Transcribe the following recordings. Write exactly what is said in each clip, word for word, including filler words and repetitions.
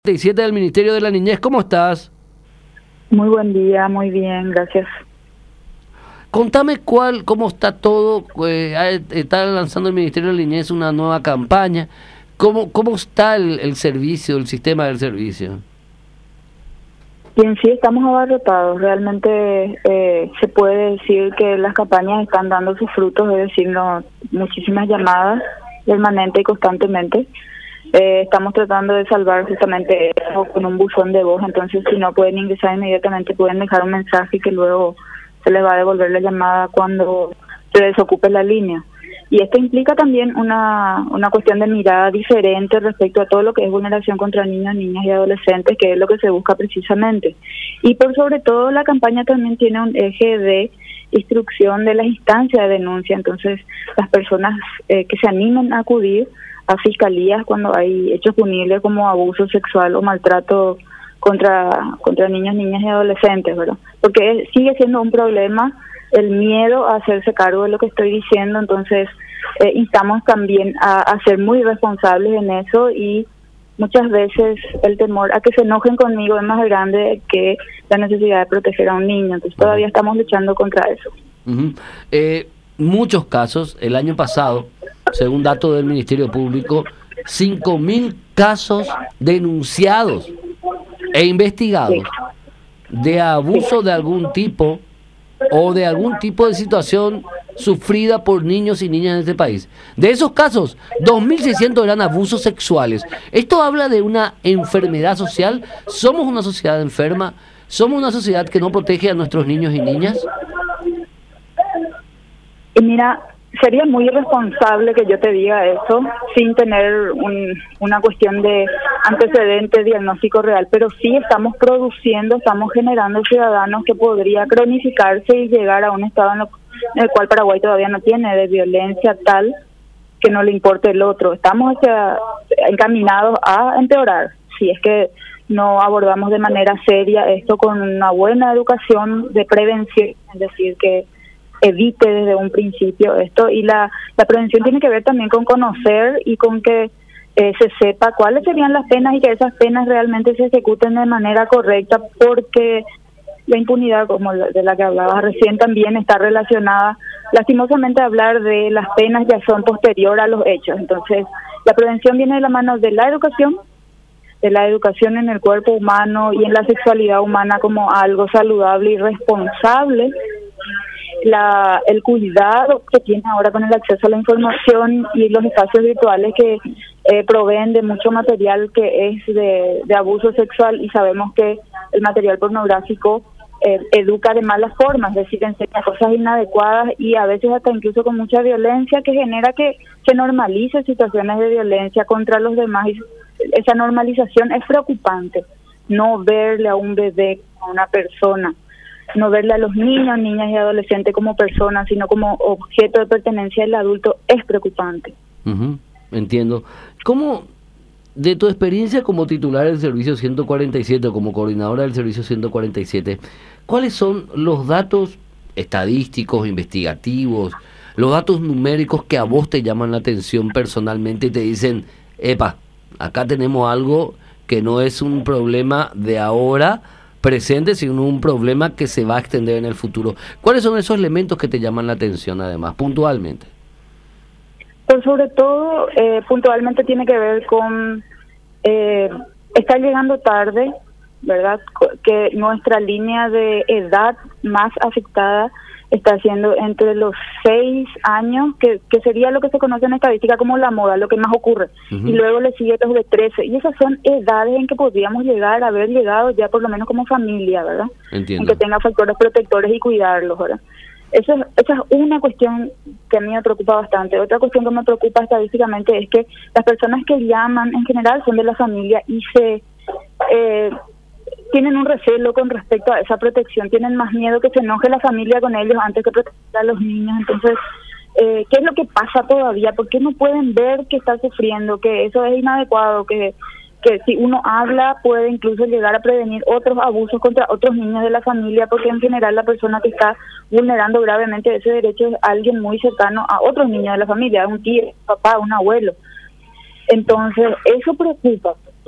cuarenta y siete del Ministerio de la Niñez, ¿cómo estás? Muy buen día, muy bien, gracias. Contame cuál, cómo está todo, eh, está lanzando el Ministerio de la Niñez una nueva campaña, ¿cómo, cómo está el, el servicio, el sistema del servicio? Y en sí estamos abarrotados, realmente eh, se puede decir que las campañas están dando sus frutos, es decir, no, muchísimas llamadas permanente y constantemente. Eh, estamos tratando de salvar justamente eso con un buzón de voz, entonces si no pueden ingresar inmediatamente pueden dejar un mensaje que luego se les va a devolver la llamada cuando se desocupe la línea. Y esto implica también una, una cuestión de mirada diferente respecto a todo lo que es vulneración contra niños, niñas y adolescentes, que es lo que se busca precisamente. Y por sobre todo la campaña también tiene un eje de instrucción de las instancias de denuncia, entonces las personas eh, que se animen a acudir a fiscalías cuando hay hechos punibles como abuso sexual o maltrato contra contra niños, niñas y adolescentes, ¿verdad? Porque sigue siendo un problema el miedo a hacerse cargo de lo que estoy diciendo, entonces eh, instamos también a, a ser muy responsables en eso, y muchas veces el temor a que se enojen conmigo es más grande que la necesidad de proteger a un niño, entonces todavía estamos luchando contra eso. Uh-huh. Eh, muchos casos, el año pasado, según datos del Ministerio Público, cinco mil casos denunciados e investigados de abuso de algún tipo o de algún tipo de situación sufrida por niños y niñas en este país. De esos casos, dos mil seiscientos eran abusos sexuales. Esto habla de una enfermedad social. ¿Somos una sociedad enferma? ¿Somos una sociedad que no protege a nuestros niños y niñas? Y mira, sería muy irresponsable que yo te diga eso sin tener un, una cuestión de antecedente diagnóstico real, pero sí estamos produciendo, estamos generando ciudadanos que podría cronificarse y llegar a un estado en, lo, en el cual Paraguay todavía no tiene, de violencia tal que no le importe el otro. Estamos hacia, encaminados a empeorar, si es que no abordamos de manera seria esto con una buena educación de prevención, es decir, que evite desde un principio esto, y la, la prevención tiene que ver también con conocer y con que eh, se sepa cuáles serían las penas y que esas penas realmente se ejecuten de manera correcta, porque la impunidad, como la, de la que hablabas recién, también está relacionada, lastimosamente hablar de las penas ya son posterior a los hechos, entonces la prevención viene de la mano de la educación, de la educación en el cuerpo humano y en la sexualidad humana como algo saludable y responsable. La, el cuidado que tiene ahora con el acceso a la información y los espacios virtuales que eh, proveen de mucho material que es de, de abuso sexual, y sabemos que el material pornográfico eh, educa de malas formas, es decir, enseña cosas inadecuadas y a veces hasta incluso con mucha violencia, que genera que se normalice situaciones de violencia contra los demás, y esa normalización es preocupante. No verle a un bebé, a una persona, no verle a los niños, niñas y adolescentes como personas, sino como objeto de pertenencia del adulto, es preocupante. Uh-huh, entiendo. ¿Cómo, de tu experiencia como titular del Servicio ciento cuarenta y siete o como coordinadora del Servicio ciento cuarenta y siete, cuáles son los datos estadísticos, investigativos, los datos numéricos que a vos te llaman la atención personalmente y te dicen, epa, acá tenemos algo que no es un problema de ahora presente, sino un problema que se va a extender en el futuro? ¿Cuáles son esos elementos que te llaman la atención, además, puntualmente? Pues sobre todo, eh, puntualmente tiene que ver con eh, estar llegando tarde, ¿verdad? Que nuestra línea de edad más afectada está siendo entre los seis años, que, que sería lo que se conoce en estadística como la moda, lo que más ocurre, uh-huh. Y luego le sigue los de trece, y esas son edades en que podríamos llegar a haber llegado ya por lo menos como familia, ¿verdad? Entiendo. En que tenga factores protectores y cuidarlos, ¿verdad? Eso, esa es una cuestión que a mí me preocupa bastante. Otra cuestión que me preocupa estadísticamente es que las personas que llaman en general son de la familia y se... Eh, tienen un recelo con respecto a esa protección, tienen más miedo que se enoje la familia con ellos antes que proteger a los niños. Entonces, eh, ¿qué es lo que pasa todavía? ¿Por qué no pueden ver que está sufriendo, que eso es inadecuado, que, que si uno habla puede incluso llegar a prevenir otros abusos contra otros niños de la familia? Porque en general la persona que está vulnerando gravemente ese derecho es alguien muy cercano a otros niños de la familia, un tío, un papá, un abuelo. Entonces, eso preocupa.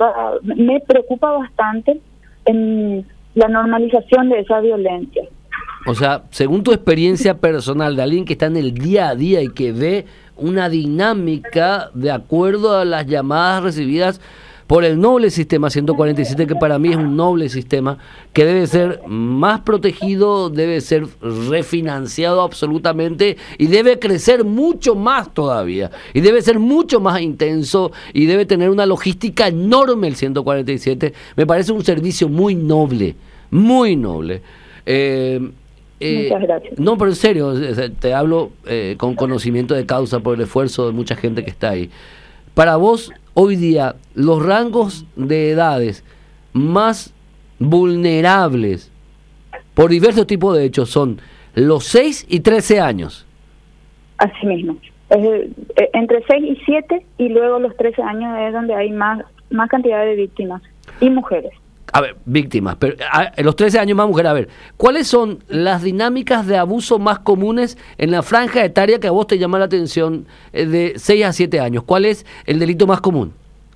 preocupa, me preocupa bastante en la normalización de esa violencia. O sea, según tu experiencia personal de alguien que está en el día a día y que ve una dinámica de acuerdo a las llamadas recibidas por el noble sistema ciento cuarenta y siete, que para mí es un noble sistema, que debe ser más protegido, debe ser refinanciado absolutamente y debe crecer mucho más todavía, y debe ser mucho más intenso y debe tener una logística enorme el ciento cuarenta y siete. Me parece un servicio muy noble, muy noble. Eh, Eh, Muchas gracias. No, pero en serio, te hablo eh, con conocimiento de causa por el esfuerzo de mucha gente que está ahí. Para vos, hoy día, los rangos de edades más vulnerables por diversos tipos de hechos son los seis y trece años. Así mismo. Es, eh, entre seis y siete, y luego los trece años es donde hay más, más cantidad de víctimas y mujeres. A ver, víctimas, pero a, a los trece años más mujeres. A ver, ¿cuáles son las dinámicas de abuso más comunes en la franja etaria que a vos te llama la atención eh, de seis a siete años? ¿Cuál es el delito más común?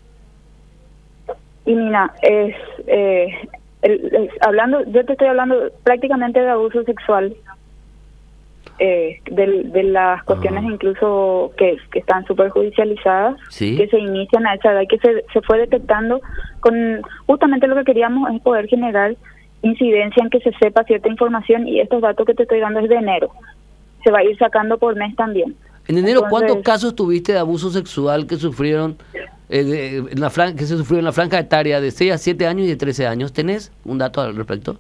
Y mira, es, eh, el, es hablando, yo te estoy hablando prácticamente de abuso sexual, eh, de, de las cuestiones ah. incluso que, que están súper judicializadas, ¿sí? Que se inician a esa edad, que se, se fue detectando con justamente lo que queríamos es poder generar incidencia en que se sepa cierta información, y estos datos que te estoy dando es de enero, se va a ir sacando por mes también. En enero, entonces, ¿cuántos casos tuviste de abuso sexual que sufrieron eh, de, en la fran que se sufrió en la franja etaria de seis a siete años y de trece años? ¿Tenés un dato al respecto?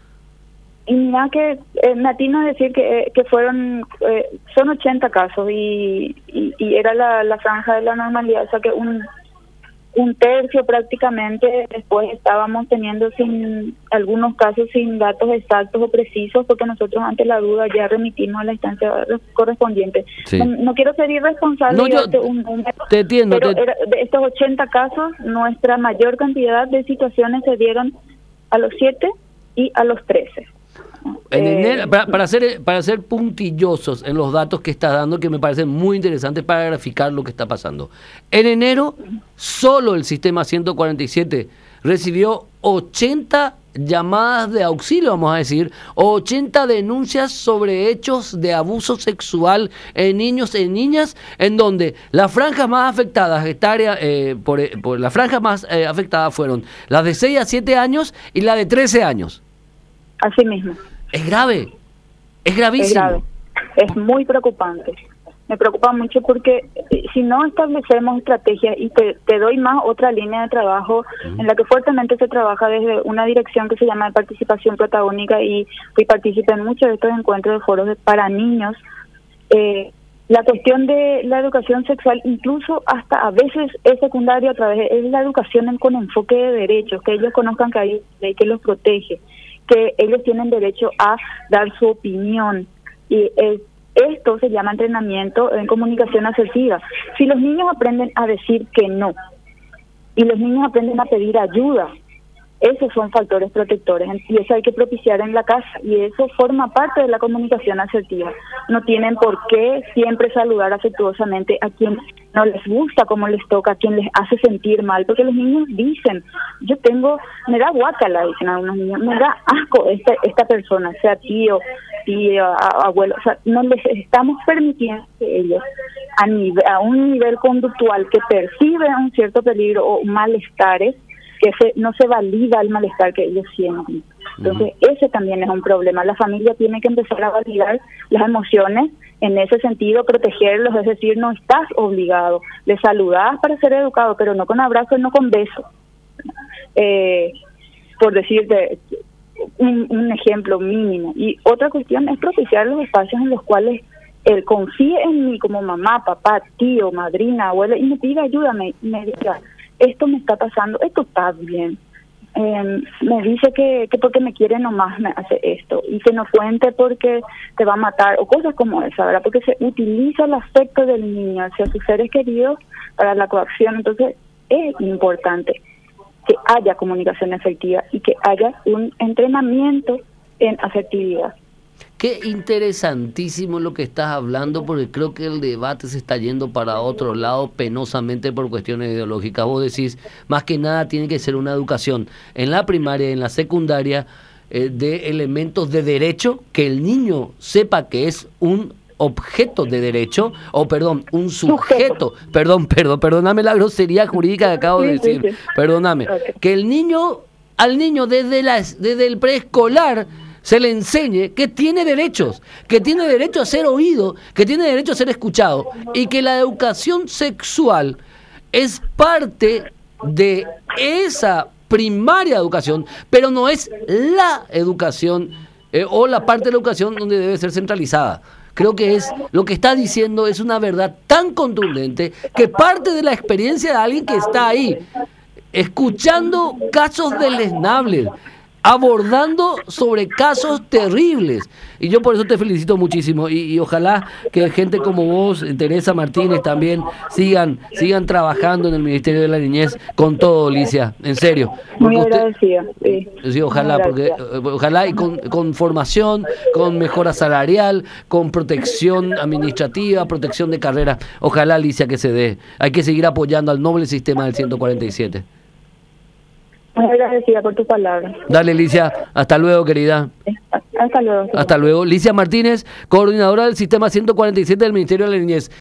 Y mira que eh, me atino a decir que, que fueron, eh, son ochenta casos y, y, y era la, la franja de la normalidad, o sea que un, un tercio prácticamente. Después estábamos teniendo sin algunos casos sin datos exactos o precisos, porque nosotros ante la duda ya remitimos a la instancia correspondiente. Sí. No, no quiero ser irresponsable, no, yo un número, te entiendo, pero te... Era, de estos ochenta casos, nuestra mayor cantidad de situaciones se dieron a los siete y a los trece. En enero, para, para, ser, para ser puntillosos en los datos que estás dando, que me parecen muy interesantes para graficar lo que está pasando. En enero, solo el sistema ciento cuarenta y siete recibió ochenta llamadas de auxilio, vamos a decir, ochenta denuncias sobre hechos de abuso sexual en niños y niñas, en donde las franjas más afectadas, etaria, eh, por, por las franjas más eh, afectadas fueron las de seis a siete años y la de trece años. Así mismo. Es grave, es gravísimo. Es grave, es muy preocupante. Me preocupa mucho porque si no establecemos estrategias, y te, te doy más otra línea de trabajo uh-huh. en la que fuertemente se trabaja desde una dirección que se llama de participación protagónica, y fui partícipe en muchos de estos encuentros de foros de, para niños. Eh, la cuestión de la educación sexual, incluso hasta a veces es secundaria, a través es la educación en, con enfoque de derechos, que ellos conozcan que hay ley que los protege, que ellos tienen derecho a dar su opinión, y eh, esto se llama entrenamiento en comunicación asertiva. Si los niños aprenden a decir que no, y los niños aprenden a pedir ayuda, esos son factores protectores, y eso hay que propiciar en la casa, y eso forma parte de la comunicación asertiva. No tienen por qué siempre saludar afectuosamente a quien no les gusta como les toca, a quien les hace sentir mal, porque los niños dicen, yo tengo, me da guácala, dicen algunos niños, me da asco esta, esta persona, sea tío, tío, abuelo, o sea, no les estamos permitiendo que ellos a, nivel, a un nivel conductual que perciben un cierto peligro o malestares, que se, no se valida el malestar que ellos sienten. Entonces, uh-huh. ese también es un problema. La familia tiene que empezar a validar las emociones en ese sentido, protegerlos, es decir, no estás obligado. Les saludás para ser educado, pero no con abrazo, no con beso. Eh, por decirte un, un ejemplo mínimo. Y otra cuestión es propiciar los espacios en los cuales él confíe en mí como mamá, papá, tío, madrina, abuela, y me pida ayuda, me, me diga, esto me está pasando, esto está bien. Eh, me dice que, que porque me quiere nomás me hace esto, y que no cuente porque te va a matar, o cosas como esa, ¿verdad? Porque se utiliza el afecto del niño hacia sus seres queridos para la coacción. Entonces es importante que haya comunicación efectiva y que haya un entrenamiento en afectividad. Qué interesantísimo lo que estás hablando, porque creo que el debate se está yendo para otro lado penosamente por cuestiones ideológicas. Vos decís, más que nada tiene que ser una educación en la primaria y en la secundaria eh, de elementos de derecho, que el niño sepa que es un objeto de derecho, o perdón, un sujeto, perdón, perdón, perdóname la grosería jurídica que acabo de decir, sí, sí. perdóname, okay. que el niño, al niño desde, la, desde el preescolar, se le enseñe que tiene derechos, que tiene derecho a ser oído, que tiene derecho a ser escuchado, y que la educación sexual es parte de esa primaria educación, pero no es la educación eh, o la parte de la educación donde debe ser centralizada. Creo que es lo que está diciendo es una verdad tan contundente que parte de la experiencia de alguien que está ahí, escuchando casos deleznables, abordando sobre casos terribles. Y yo por eso te felicito muchísimo. Y, y ojalá que gente como vos, Teresa Martínez, también sigan sigan trabajando en el Ministerio de la Niñez con todo, Licia. En serio. Muy agradecida. Sí, sí ojalá, porque ojalá y con, con formación, con mejora salarial, con protección administrativa, protección de carrera. Ojalá, Licia, que se dé. Hay que seguir apoyando al noble sistema del ciento cuarenta y siete. Muy agradecida por tu palabra. Dale, Licia. Hasta luego, querida. Hasta luego. Hasta luego. Licia Martínez, coordinadora del sistema ciento cuarenta y siete del Ministerio de la Niñez.